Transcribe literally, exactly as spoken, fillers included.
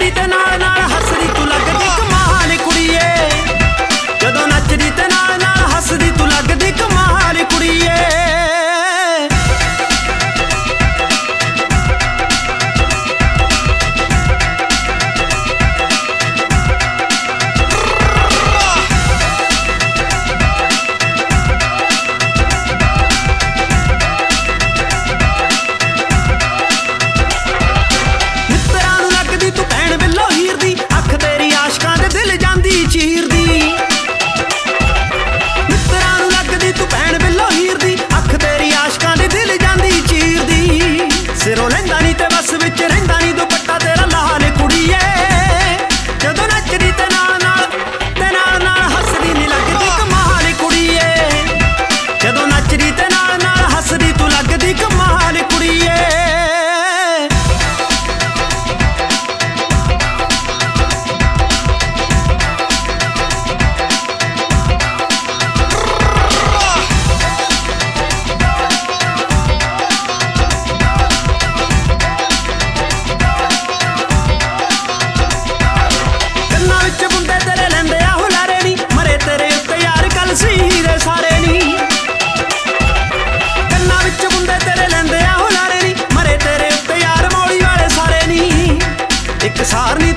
ਨੱਚਦੀ ਤੇ ਨਾਲ ਨਾਲ ਹੱਸਦੀ ਤੂੰ ਲੱਗਦੀ ਕਮਾਲ ਕੁੜੀਏ। ਜਦੋਂ ਨੱਚਦੀ ਤੇ ਨਾਲ ਨਾਲ ਹੱਸਦੀ ਤੂੰ ਲੱਗਦੀ ਕਮਾਲ ਕੁੜੀਏ। ਸਿਰੋਂ ਲੈਂਦਾ ਨੀ ਤੇ ਬਸ ਵਿੱਚ ਰਹਿੰਦਾ ਨੀ ਦੁਪੱਟਾ ਤੇਰਾ ਲਾਲ ਕੁੜੀਏ। ਜਦੋਂ ਨੱਚਦੀ ਤੇ ਨਾਲ ਨਾਲ ਤੇ ਨਾਲ ਨਾਲ ਹੱਸਦੀ ਨੀ ਲੱਗਦੀ ਕਮਾਲ ਕੁੜੀਏ। ਜਦੋਂ ਨੱਚਦੀ ਤੇ ਨਾਲ ਨਾਲ ਹੱਸਦੀ ਤੂੰ ਲੱਗਦੀ ਕਮਾਲ ਕੁੜੀਏ। ਸਾਰ